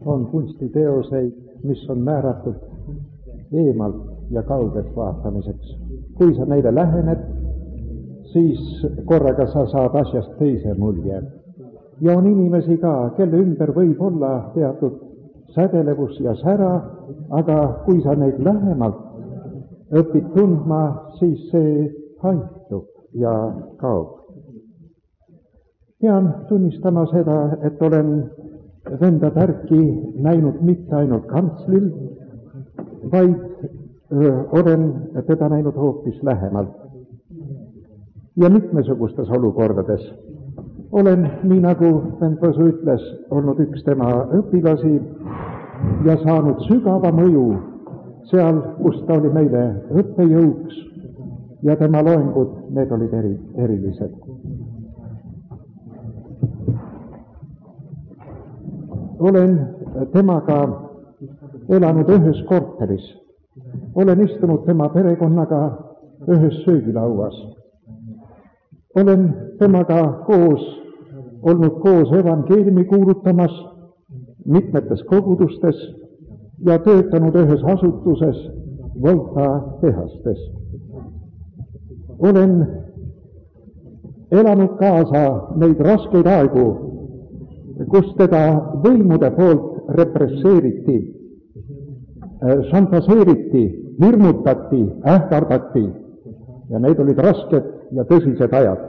on kunstiteoseid, mis on määratud eemalt ja kaugelt vaatamiseks. Kui sa neile lähened, siis korraga sa saad asjast teise mulje. Ja on inimesi ka, kelle ümber võib olla teatud sädelevus ja sära, aga kui sa neid lähemalt õpid tundma, siis see haihtub ja kaob. Pean tunnistama seda, et olen venda Tärki näinud mitte ainult kantslil, vaid olen teda näinud hoopis lähemalt. Ja mitmesugustes olukordades olen, nii nagu vend Võsu ütles, olnud üks tema õpilasi ja saanud sügava mõju seal, kus ta oli meile õppejõuks ja tema loengud, need olid erilised. Olen temaga elanud ühes korteris. Olen istunud tema perekonnaga ühes söögilauas. Olen temaga olnud koos evangeeliumi kuulutamas mitmetes kogudustes ja töötanud ühes asutuses Volta tehastes. Olen elanud kaasa neid raskeid aegu, kus teda võimude poolt represseeriti, šantaseeriti, hirmutati, ähvardati ja need olid rasked ja tõsised ajad.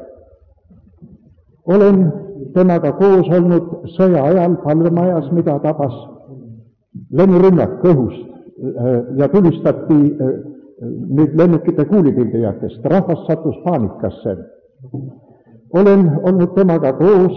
Olen temaga koos olnud sõja ajal palvemajas, mida tabas lennurünnak õhust ja tulistati nüüd lennukite kuulipildujatest. Rahvas sattus paanikasse. Olen olnud temaga koos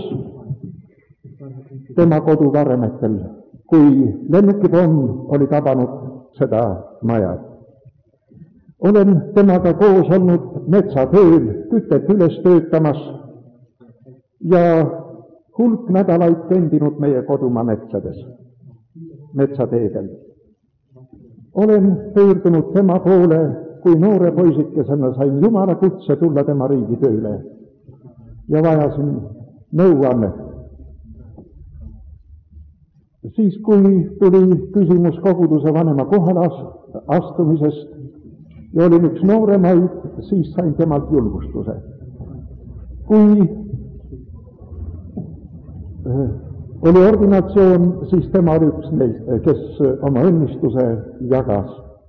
tema koduvaremetel, kui lennukipomm oli tabanud seda maja. Olen temaga koos olnud metsatööl, kütet üles töötamas ja hulk nädalaid kõndinud meie kodumaa metsateedel. Olen pöördunud tema poole, kui noore poisikesena sain Jumala kutse tulla tema riigi tööle ja vajasin nõuannet. Siis, kui tuli küsimus koguduse vanema kohale astumisest ja olin üks nooremaid, siis sain temalt julgustuse. Kui oli ordinatsioon, siis tema oli üks neist, kes oma õnnistuse jagas.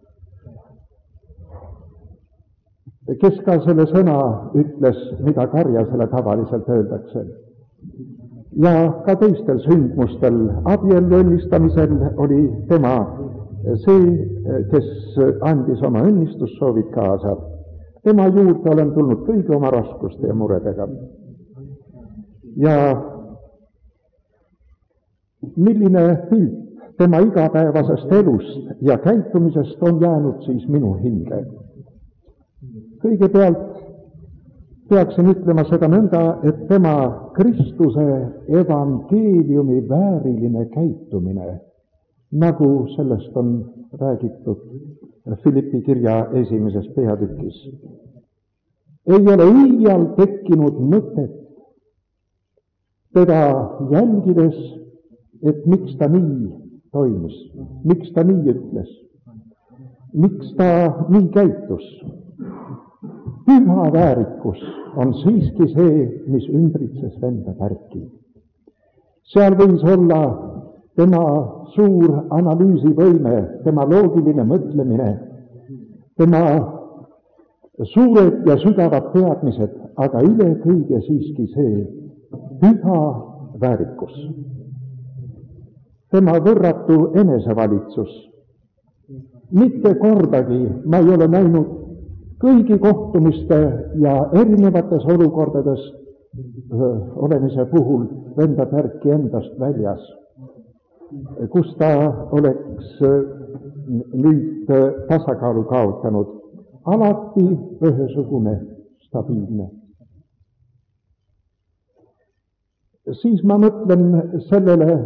Kes ka selle sõna ütles, mida karjasele tavaliselt öeldakse. Ja ka teistel sündmustel, abiellu õnnistamisel oli tema see, kes andis oma õnnistussoovid kaasa. Tema juurde olen tulnud kõigi oma raskuste ja muredega. Ja milline pilt tema igapäevasest elust ja käitumisest on jäänud siis minu hinge. Kõigepealt peaksin ütlema seda nõnda, et tema Kristuse evangeeliumi vääriline käitumine, nagu sellest on räägitud Philippi kirja 1. peatükis, ei ole iial tekkinud mõtet teda jälgides, et miks ta nii toimis, miks ta nii ütles, miks ta nii käitus. Püha väärikus on siiski see, mis ümbritses venda Tärki. Seal võis olla tema suur analüüsivõime, tema loogiline mõtlemine, tema suured ja sügavad teadmised, aga üle kõige siiski see püha väärikus. Tema võrratu enesevalitsus. Mitte kordagi ma ei ole näinud kõigi kohtumiste ja erinevates olukordades olemise puhul venda Tärki endast väljas, kus ta oleks nüüd tasakaalu kaotanud, alati ühesugune stabiilne. Siis ma mõtlen sellele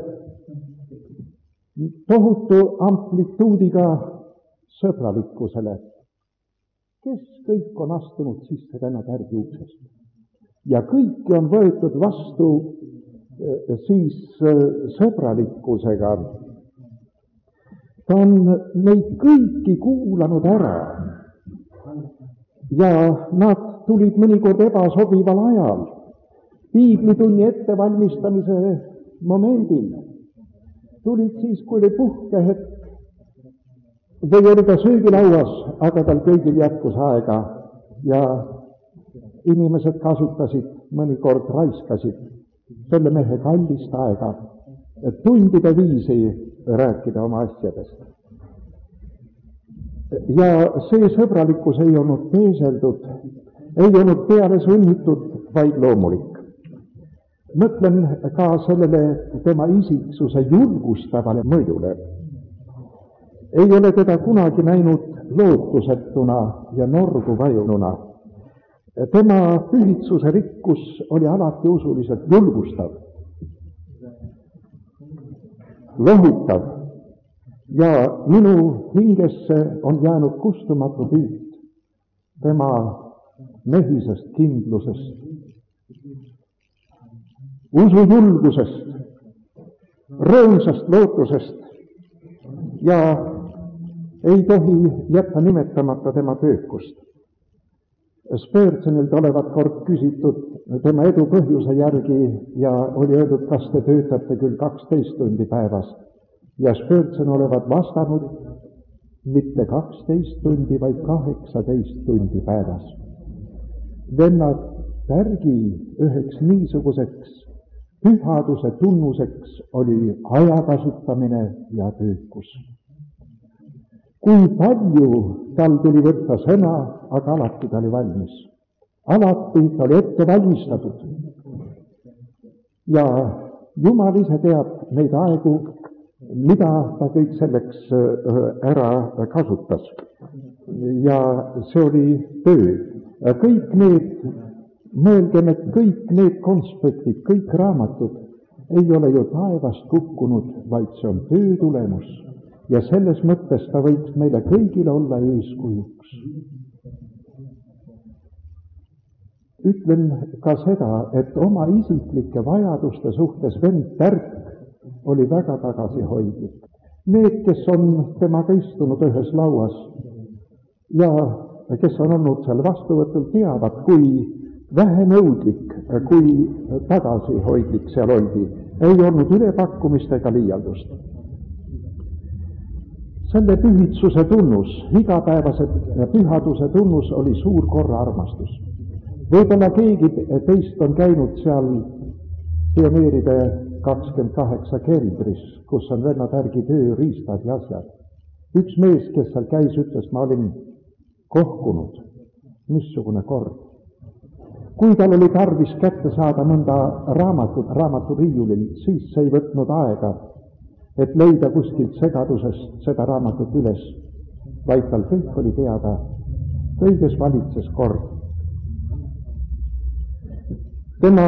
tohutu amplituudiga sõbralikkusele, kes kõik on astunud sisse venda Tärki uksest. Ja kõiki on võetud vastu siis sõbralikkusega, ta on neid kõiki kuulanud ära ja nad tulid mõnikord ebasobival ajal, piiblitunni ettevalmistamise momendil, tulid siis, kui oli puhkehetk või oli ta söögilauas, aga tal kõigil jätkus aega ja inimesed kasutasid, mõnikord raiskasid selle mehe kallist aega, et tundide viisi rääkida oma asjadest. Ja see sõbralikkus ei olnud teeseldud, ei olnud peale sunnitud, vaid loomulik. Mõtlen ka sellele tema isiksuse julgustavale mõjule. Ei ole teda kunagi näinud lootusetuna ja norgu vajununa. Tema pühitsuse rikkus oli alati usuliselt julgustav, lohutav ja minu hingesse on jäänud kustumatu pilt tema mehisest kindlusest, usujulgusest, rõõmsast lootusest ja ei tohi jätta nimetamata tema töökust. Spurgeonilt olevat kord küsitud tema edu põhjuse järgi ja oli öeldud, kas te töötate küll 12 tundi päevas. Ja Spurgeon olevat vastanud, mitte 12 tundi, vaid 18 tundi päevas. Vennad Pärgi üheks niisuguseks pühaduse tunnuseks oli aja kasutamine ja töökus. Kui palju tal tuli võtta sõna, aga alati ta oli valmis. Alati ta oli ette valmistatud. Ja Jumal ise teab neid aegu, mida ta kõik selleks ära kasutas. Ja see oli töö. Kõik need, mõelgem, et kõik need konspektid, kõik raamatud ei ole ju taevast kukkunud, vaid see on töö tulemus. Ja selles mõttes ta võiks meile kõigile olla eeskujuks. Ütlen ka seda, et oma isiklike vajaduste suhtes vend Tärk oli väga tagasihoidlik. Need, kes on temaga istunud ühes lauas ja kes on olnud seal vastuvõtul, teavad, kui vähenõudlik, kui tagasihoidlik seal oldi. Ei olnud ülepakkumist ega liialdust. Selle pühitsuse tunnus, igapäevase pühaduse tunnus oli suur korraarmastus. Võib-olla keegi teist on käinud seal pioneeride 28 keldris, kus on venna Tärgi tööriistad ja asjad. Üks mees, kes seal käis, ütles, ma olin kohkunud. Missugune kord. Kui tal oli tarvis kätte saada mõnda raamaturiiulil, siis see ei võtnud aega, et leida kuskilt segadusest seda raamatut üles, vaid tal kõik oli teada, kõiges valitses kord. Tema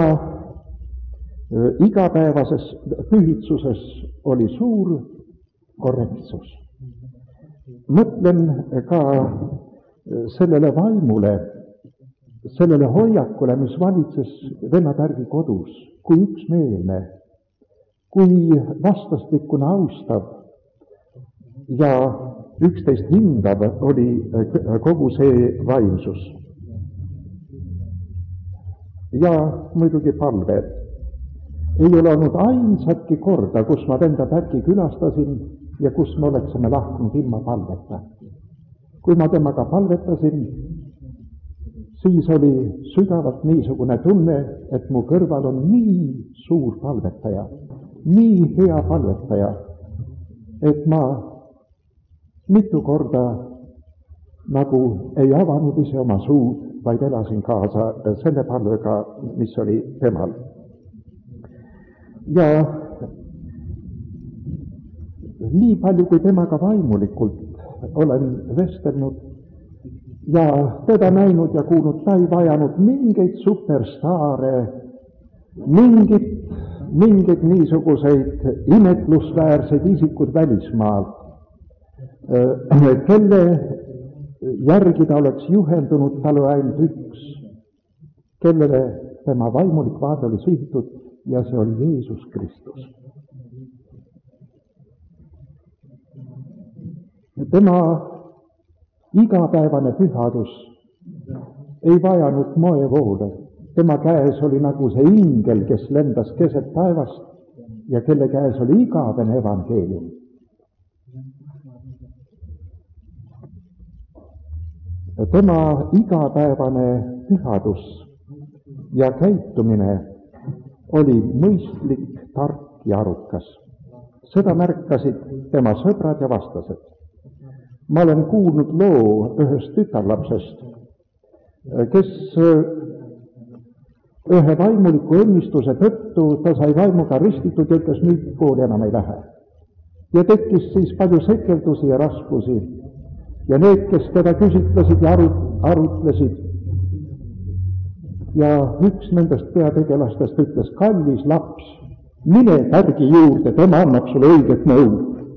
igapäevases pühitsuses oli suur korrektsus. Mõtlen ka sellele vaimule, sellele hoiakule, mis valitses venna Tärgi kodus, kui üksmeelne, kui vastastikune austav ja üksteist hindav oli kogu see vaimsus. Ja muidugi palve. Ei ole olnud ainsatki korda, kus ma venda Tärki külastasin ja kus me oleksime lahkunud ilma palveta. Kui ma temaga palvetasin, siis oli sügavalt niisugune tunne, et mu kõrval on nii suur palvetaja, nii hea palvetaja, et ma mitu korda nagu ei avanud ise oma suud, vaid elasin kaasa selle palvega, mis oli temal. Ja nii palju, kui temaga vaimulikult olen vestelnud ja teda näinud ja kuulnud, ta ei vajanud mingeid superstaare, mingeid niisuguseid imetlusväärseid isikud välismaal, kelle järgi ta oleks juhendunud, tal oli ainult üks, kellele tema vaimulik vaade oli sihitud ja see oli Jeesus Kristus. Tema igapäevane pühadus ei vajanud moevoole. Tema käes oli nagu see ingel, kes lendas keset taevast ja kelle käes oli igavene evangeelium. Tema igapäevane pühadus ja käitumine oli mõistlik, tark ja arukas. Seda märkasid tema sõbrad ja vastased. Ma olen kuulnud loo ühest tütarlapsest, kes ühe vaimuliku õnnistuse tõttu ta sai vaimuga ristitud ja ütles, nüüd kooli enam ei lähe. Ja tekkis siis palju sekeldusi ja raskusi. Ja need, kes teda küsitlesid ja arutlesid, ja üks nendest peategelastest ütles, kallis laps, mine tärgi juurde, tema annab sulle õiget nõu.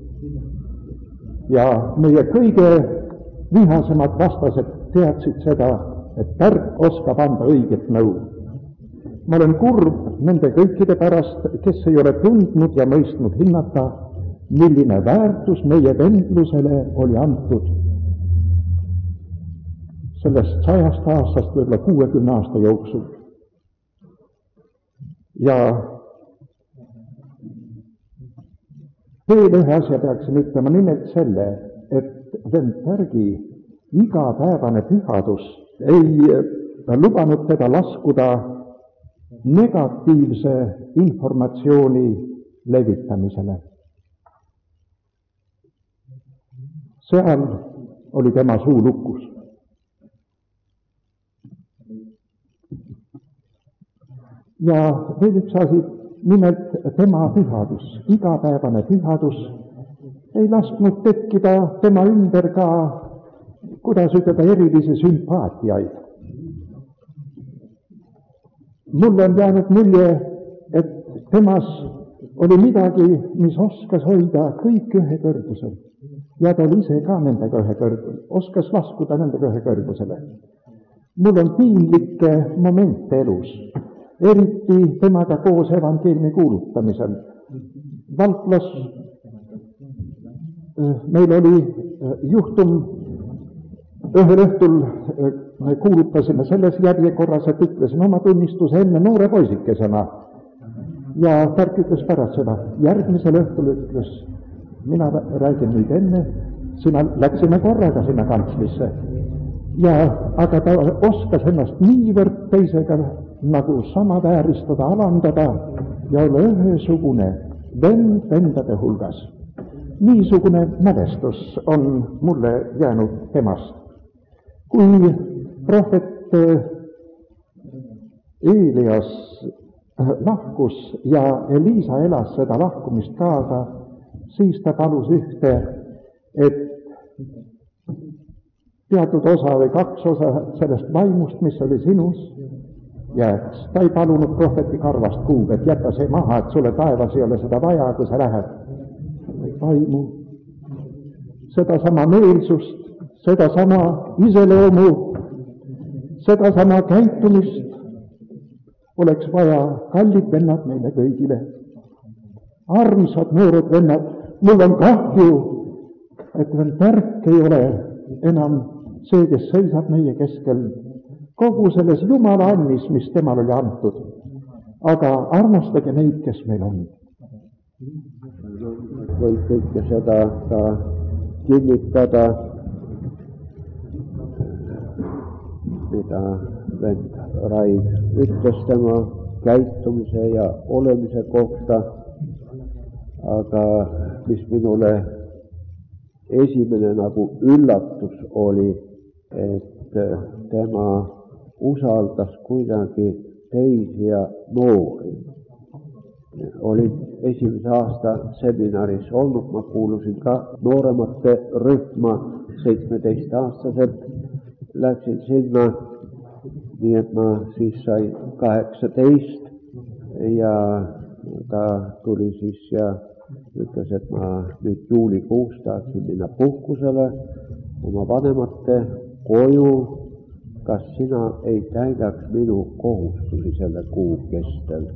Ja meie kõige vihasemad vastased teadsid seda, et tärk oskab anda õiget nõu. Ma olen kurb nende kõikide pärast, kes ei ole tundnud ja mõistnud hinnata, milline väärtus meie vendlusele oli antud sellest 100 aastast võib-olla 60 aasta jooksul. Ja veel ühe asja peaksin ütlema, nimelt selle, et vend Pärgi igapäevane pühadus ei lubanud teda laskuda negatiivse informatsiooni levitamisele. Seal oli tema suu lukus. Ja veel üks asi, nimelt tema pühadus, igapäevane pühadus ei lasknud tekkida tema ümber ka, kuidas ütelda, erilisi sümpaatiaid. Mulle on jäänud mulje, et temas oli midagi, mis oskas hoida kõik ühe kõrgusel. Ja ta oli ise ka nendega ühe kõrgusel, oskas laskuda nendega ühe kõrgusele. Mul on piinlikke momente elus, eriti temaga koos evangeelmi kuulutamisel. Valklas meil oli juhtum, ühel õhtul kuulutasime selles järjekorras, et ütlesin oma tunnistuse enne noore poisikesena. Ja Pärk ütles pärast seda, järgmisel õhtul ütles, mina räägin nüüd enne, läksime korraga sinna kantslisse. Aga ta oskas ennast niivõrd teisega nagu samavääristada, alandada ja olla ühesugune vend vendade hulgas. Niisugune mälestus on mulle jäänud temast. Kui prohvet Eelias lahkus ja Elisa elas seda lahkumist kaasa, siis ta palus ühte, et teatud osa või 2 osa sellest vaimust, mis oli sinus, jääks. Ta ei palunud prohveti karvast kuub, et jäta see maha, et sulle taevas ei ole seda vaja, kui sa lähed. Vaimu, sedasama meelsust, sedasama iseloomu, sedasama käitumist oleks vaja, kallid vennad, meile kõigile. Armsad noored vennad, mul on kahju, et veel Pärk ei ole enam see, kes seisab meie keskel kogu selles Jumala annis, mis temal oli antud. Aga armastage neid, kes meil on. Võib kõike seda ka kinnitada, mida vend Raid ütles tema käitumise ja olemise kohta, aga mis minule esimene nagu üllatus oli, et tema usaldas kuidagi teisi ja noori. Olin esimese aasta seminaris olnud, ma kuulusin ka nooremate rühma, 17-aastaselt läksin sinna, nii et ma siis sain 18 ja ta tuli siis ja ütles, et ma nüüd juulikuus tahaksin minna puhkusele oma vanemate koju, kas sina ei täidaks minu kohustusi selle kuu kestel.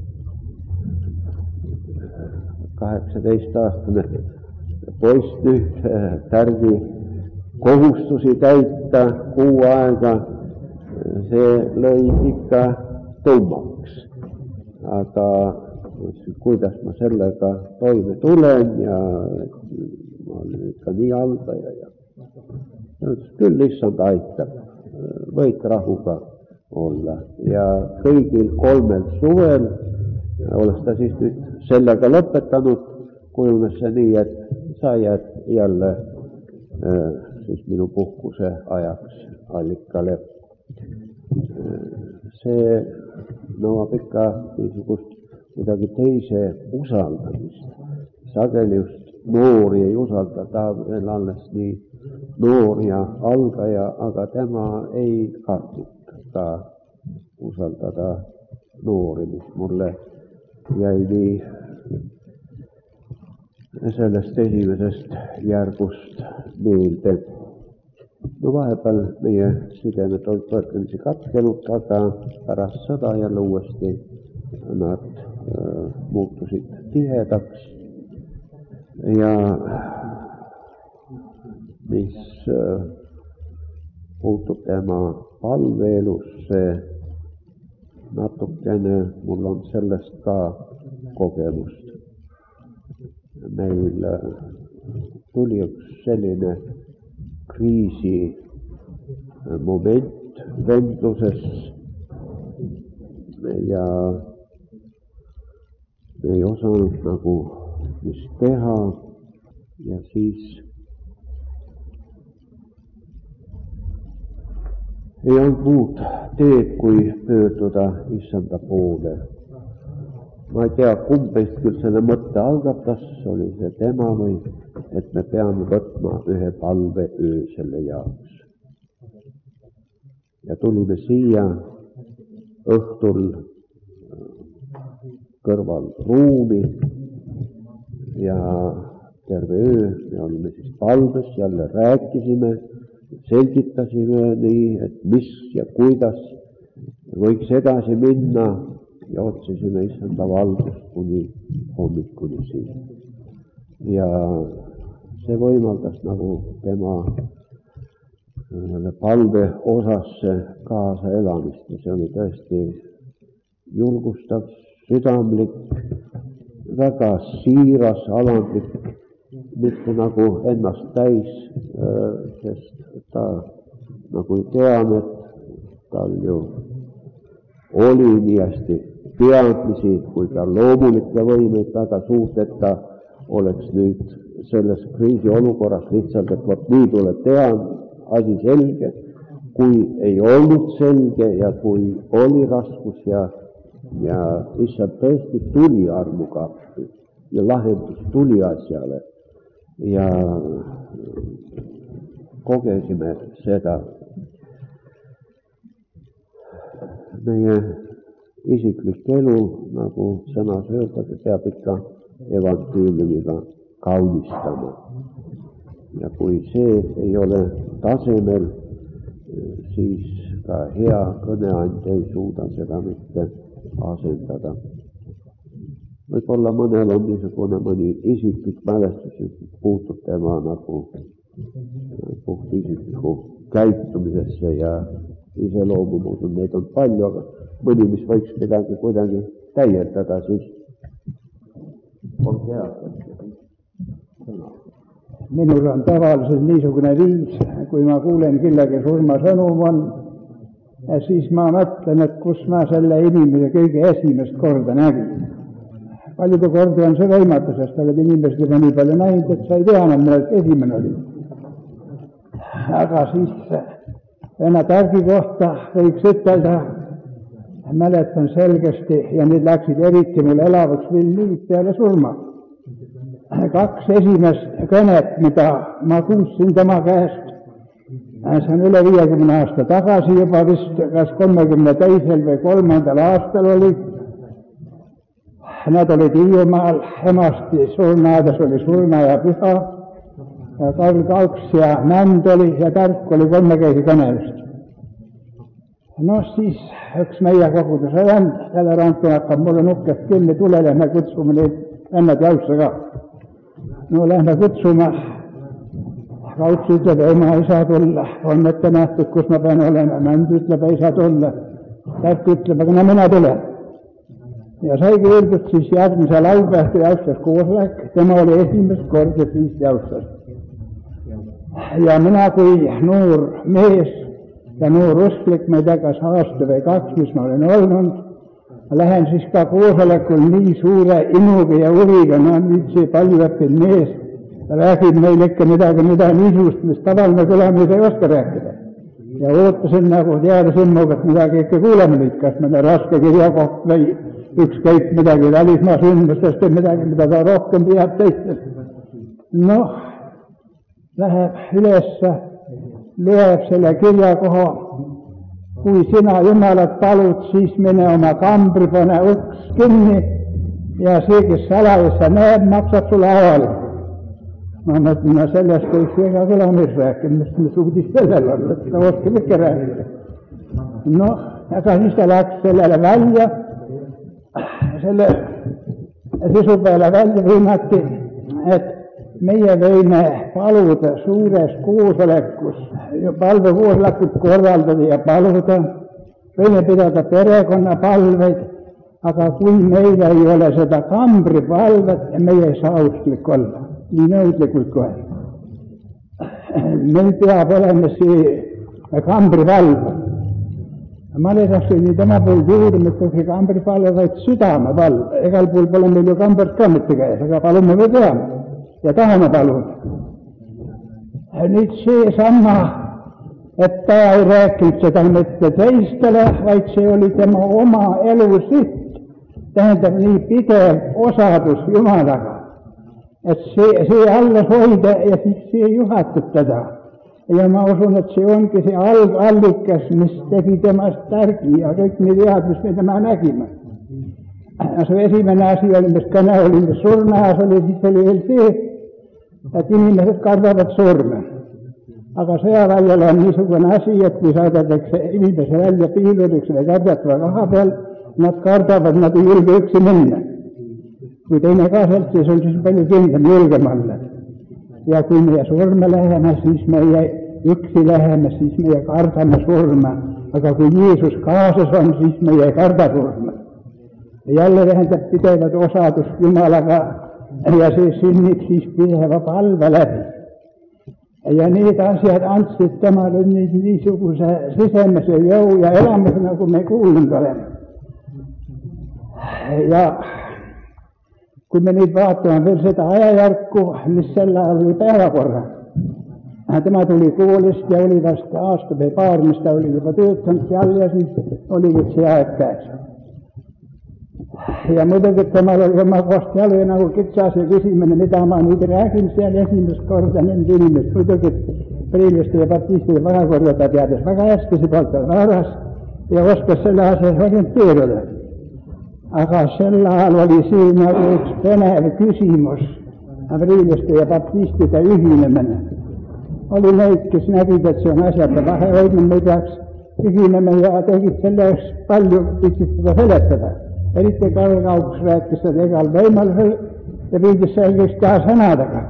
18-aastane poiss nüüd Pärgi kohustusi täita kuu aega, see lõi ikka tummaks. Aga kuidas ma sellega toime tulen ja ma olen ikka nii algaja ja küll issand aitab, võid rahuga olla. Ja kõigil 3 suvel, olles ta siis nüüd sellega lõpetanud, kujunes see nii, et sa jääd jälle siis minu puhkuse ajaks allikale. See nõuab ikka niisugust kuidagi teise usaldamist. Sageli just noori ei usalda, ta veel alles nii noor ja algaja, aga tema ei kartnud ka usaldada noori, mis mulle jäi nii sellest esimesest järgust meelde. No vahepeal meie sidemed olid võrdlemisi katkenud, aga pärast sõda jälle uuesti nad muutusid tihedaks. Ja mis puutub tema palveelusse, natukene mul on sellest ka kogemust. Meil tuli üks selline kriisi moment vendluses ja me ei osanud nagu mis teha ja siis ei olnud muud teed, kui pöörduda issanda poole. Ma ei tea, kumb meist küll selle mõtte algatas, oli see tema või, et me peame võtma ühe palve öö selle jaoks. Ja tulime siia õhtul kõrval ruumi ja terve öö me olime siis palves, jälle rääkisime, selgitasime nii, et mis ja kuidas võiks edasi minna ja otsisime issanda valgust kuni hommikuni siin. Ja see võimaldas nagu tema palve osasse kaasa elamist ja see oli tõesti julgustav, südamlik, väga siiras, alandlik, mitte nagu ennast täis, sest ta nagu tean, et tal ju oli nii hästi teadmisi kui ka loomulikke võimeid väga suurt, et ta oleks nüüd selles kriisiolukorras lihtsalt, et vot nii tuleb teha, asi selge, kui ei olnud selge ja kui oli raskus ja issand tõesti tuli armuga appi ja lahendus tuli asjale ja kogesime seda. Meie isiklik elu, nagu sõnas öeldakse, peab ikka evangeeliumiga kaunistama. Ja kui see ei ole tasemel, siis ka hea kõneandja ei suuda seda mitte asendada. Võib-olla mõnel on niisugune mõni isiklik mälestus, mis puutub tema nagu puht isikliku käitumisesse ja iseloomu, muutud, neid on palju, aga mõni, mis võiks midagi kuidagi täiendada, siis on hea. Minul on tavaliselt niisugune viis, kui ma kuulen kellegi surmasõnum on, ja siis ma mõtlen, et kus ma selle inimese kõige esimest korda nägin. Paljude kordi on see võimatu, sest oled inimesed juba nii palju näinud, et sa ei tea enam, millest esimene oli. Aga siis Venna Tärgi kohta võiks ütelda, mäletan selgesti ja need läksid eriti mul elavaks veel nüüd peale surma. 2 esimest kõnet, mida ma kuulsin tema käest, see on üle 50 aasta tagasi juba vist, kas 32. või 3. aastal oli. Nad olid Hiiumaal, Emasti surnaades oli surnaajapüha ja Karl Kauks ja Mänd oli ja Tärk oli 3 käisi kõnelust. No siis üks meie koguduse vend, selle rantu hakkab mulle nukkest kinni, tule, lähme kutsume neid vennad jausse ka. No lähme kutsuma, Kautsi ütleb, ei ma ei saa tulla, on ette nähtud, kus ma pean olema. Mänd ütleb, ei saa tulla. Tärk ütleb, aga no mina tulen. Ja saigi öeldud siis järgmise laupäevti jaustas koosolek, tema oli esimest korda siis jaustas. Ja mina kui noor mees ja noor usklik, ma ei tea, kas aasta või 2, mis ma olen olnud, lähen siis ka koosolekul nii suure inuga ja huviga, no nüüd see palju õppinud mees, ta räägib meil ikka midagi niisugust, mis tavaline kõlamees ei oska rääkida. Ja ootasin nagu teadasin muga, et midagi ikka kuuleme nüüd, kas mõne raske kirjakoht või ükskõik midagi välismaa sündmustest või midagi, mida ta rohkem teab teistest. Noh, läheb ülesse, loeb selle kirjakoha, kui sina Jumalat palud, siis mine oma kambri, pane uks kinni ja see, kes salajassa näeb, maksab sulle avalik. Ma mõtlen, no sellest võiks ega kõlamees rääkida, mis uudis sellel on, et ta oskab ikka rääkida. Noh, aga siis ta läks sellele välja, selle sisu peale välja võimati, et meie võime paluda suures koosolekus, palvekoosolekut korraldada ja paluda, võime pidada perekonnapalveid, aga kui meil ei ole seda kambripalvet, meie ei saa usklik olla, nii nõudlikult kohe. Meil peab olema see kambripalve. Ma leidasin nii tema pool juurde, mitte see kambripalve, vaid südamepalve. Egal pool pole meil ju kambert ka mitte käes, aga palume või teame. Ja tahame paluda. Nüüd see sama, et ta ei rääkinud seda mitte teistele, vaid see oli tema oma elu siht. Tähendab nii pidev osadus Jumalaga, et see alles hoida ja siis see juhatab teda. Ja ma usun, et see ongi see allikas, mis tegi temast tärgi ja kõik need head, mis me tema nägime. See esimene asi oli, mis kõne oli, mis surnaas oli, siis oli veel see, et inimesed kardavad surma. Aga sõjaväljal on niisugune asi, et kui saadetakse inimese välja piiluriks või kardatava koha peal, nad kardavad, nad ei julge üksi minna. Kui teine ka sealt, siis on siis palju kindlam julgemalle. Ja kui meie surma läheme, siis meie üksi läheme, siis meie kardame surma. Aga kui Jeesus kaasas on, siis meie ei karda surma. Jälle tähendab pidevat osadust Jumalaga ja see sünnib siis pideva palve läbi. Ja need asjad andsid temale niisuguse sisemise jõu ja elamise, nagu me kuulnud oleme. Ja kui me nüüd vaatame veel seda ajajärku, mis selle ajal oli päevakorra. Tema tuli koolist ja oli vast aasta või paar, mis ta oli juba töötanud seal ja siis oli see aeg käes. Ja muidugi temal oli oma koht jälle nagu kitsas ja küsimine, mida ma nüüd räägin seal esimest korda nende inimest. Muidugi Priiliste ja Baptistide vahekorda ta teades väga hästi, see poolt tal varas ja oskas selle asjas orienteeruda. Aga sel ajal oli see nagu üks põnev küsimus, Priiliste ja Baptistide ühinemine. Oli neid, kes nägid, et see on asjata vahehoidnud, me ei peaks ühinema ja tegid selleks palju pidid seda seletada. Eriti Karl Kauks rääkis seda igal võimalusel ja püüdis selgeks teha sõnadega.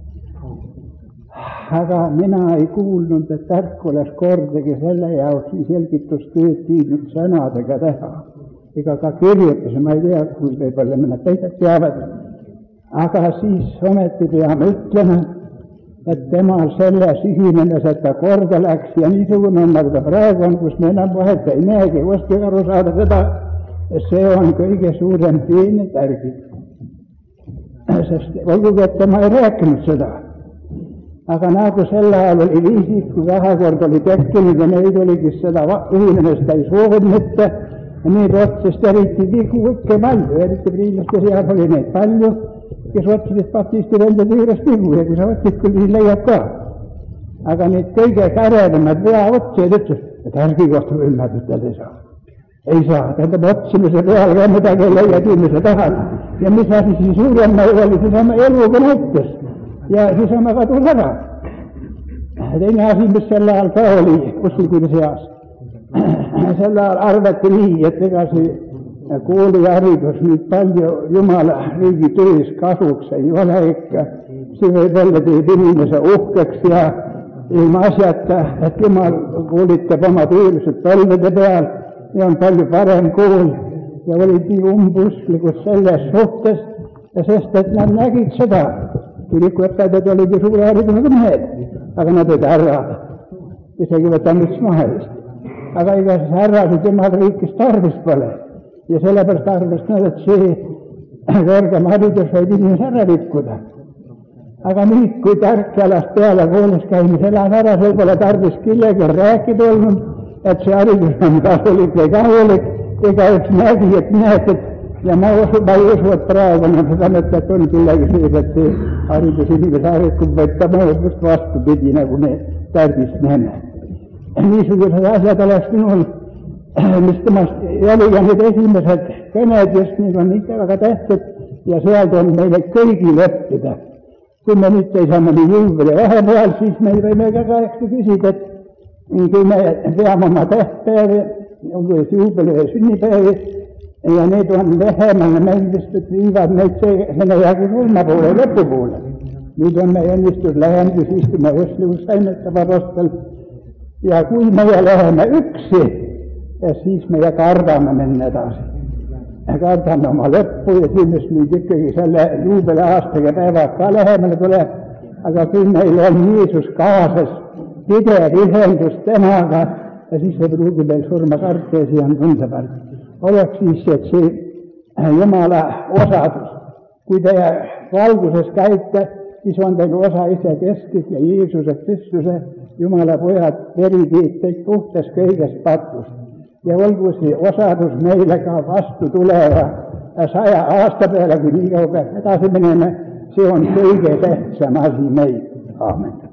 Aga mina ei kuulnud, et Tärk oleks kordagi selle jaoks selgitustööd püüdnud sõnadega teha. Ega ka kirjutas, ma ei tea, kui võib-olla mõned teised teavad. Aga siis ometi peame ütlema, et temal selles ühinemes, et ta korda läks ja niisugune on, nagu ta praegu on, kus me enam vahet ei näegi, oskagi aru saada seda, see on kõige suurem teine Tärgi. Sest olgugi, et tema ei rääkinud seda. Aga nagu sel ajal oli viisid, kui vahekord oli tekkinud ja neid oligi seda ühinemist ei soovinud mitte, ja neid otsist eriti vigu ikka palju, eriti Priiliste seal oli neid palju, kes otsisid Baptisti vendade juures vigu ja kui sa otsid, küll siis leiab ka. Aga neid kõige käredamad veaotsijad ütles, et Tärgi kohta küll nad ütelda ei saa. Ei saa, tähendab otsimise peal ka midagi ei leia, küümese tahad. Ja mis asi siis suurem oli, siis oma eluga näitas ja siis oma kadus ära. Teine asi, mis sel ajal ka oli usklikide seas. Sel ajal arvati nii, et ega see kooliharidus nüüd palju Jumala riigi töös kasuks ei ole ikka. see võib-olla teeb inimese uhkeks ja ilma asjata, et Jumal koolitab oma töölised põlvede peal ja on palju parem kool ja olid nii umbusklikud selles suhtes, ja sest et nad nägid seda, kirikuõpetajad olid ju suure haridusega mehed, aga nad olid härrad, isegi võta müts maha vist. Aga igas härrasid Jumala riikis tarvis pole ja sellepärast arvast nad, et see kõrgem haridus võib inimese ära rikkuda. Aga nüüd, kui tarkjalast peale koolis käimisel on ära, see pole tarvis kellegi rääkida olnud, et see haridus on kasulik või kahjulik, ega üks nägi, et näed, et ja ma ei usu, et praegu on seda mõtet on kellegi sees, et see haridus inimese harikub, vaid ta mõjub vastupidi, nagu me tarvis näeme. Niisugused asjad oleks minul, mis temast oli ja need esimesed kõned just nüüd on ikka väga tähtsad ja sealt on meile kõigil õppida. Kui me nüüd seisame nii juubeli vahepeal, siis me võime ka kaheksa küsida, et kui me peame oma tähtpäevi, juubeli või sünnipäevi ja need on lähemal meeldist, et viivad meid selle jagu surma poole, lõpu poole. Nüüd on meie õnnistus lähendus, istume õsslivus saimetav apostol ja kui meie läheme üksi, siis meie kardame minna edasi. Kardame oma lõppu ja kindlasti nüüd ikkagi selle juubeli aastaga päevad ka lähemale tuleb, aga kui meil on Jeesus kaasas, pidev ühendus temaga ja siis ei pruugi meil surma karta ja see on tundevalt. Oleks siis, et see Jumala osadus, kui te valguses käite, siis on teil osa ise keskis ja Jeesuse Kristuse, Jumala pojad, veri teeb teid puhtas kõigest patust. Ja olgu see osadus meile ka vastu tuleva 100 aasta peale, kui nii kaugelt edasi mineme, see on kõige tähtsam asi meil. Aamen.